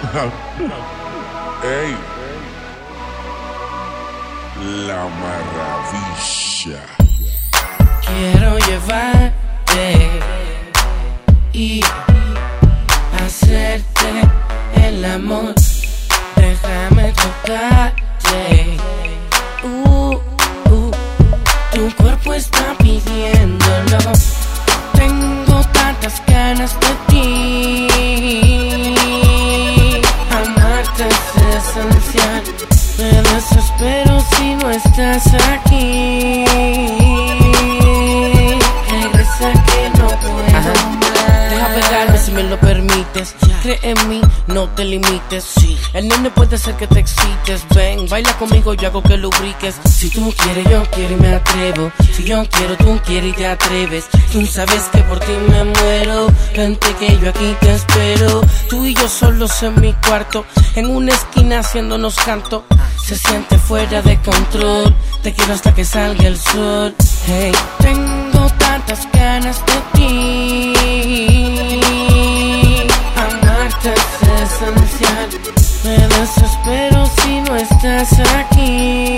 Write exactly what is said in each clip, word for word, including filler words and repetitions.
Ey, la maravilla. Quiero llevarte y hacerte el amor. Déjame tocarte. Uh, uh, tu cuerpo está pidiéndolo. Tengo tantas ganas de ti. Amarte es esencial. Me desespero si no estás aquí. Regresa que no puedo más. Deja pegarme si me lo permites. Cree en mí, no te limites. El nene puede ser que te excites. Ven, baila conmigo, yo hago que lubriques. Si tú quieres, yo quiero y me atrevo. Si yo quiero, tú quieres y te atreves. Tú sabes que por ti me muero. Vente que yo aquí te espero. Tú y yo solos en mi cuarto, en una esquina haciéndonos canto. Se siente fuera de control. Te quiero hasta que salga el sol. Hey, tengo tantas ganas de ti. Amarte es esencial. Me desespero si no estás aquí.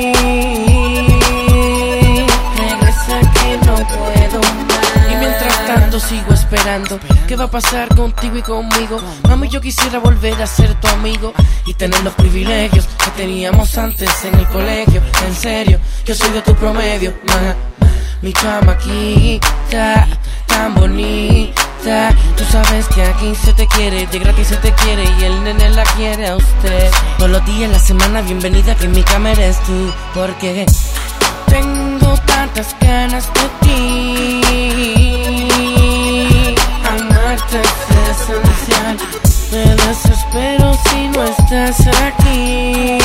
Regresa que no puedo más. Y mientras tanto sigo esperando. ¿Qué va a pasar contigo y conmigo? Mami, yo quisiera volver a ser tu amigo y tener los privilegios que teníamos antes en el colegio. En serio, yo soy de tu promedio, ma. Mi chamaquita, tan bonita. Tú sabes que aquí se te quiere, de gratis se te quiere y el nene la quiere a usted. Todos los días, la semana, bienvenida que en mi cama eres tú. Porque tengo tantas ganas de ti. Amarte es esencial. Me desespero si no estás aquí.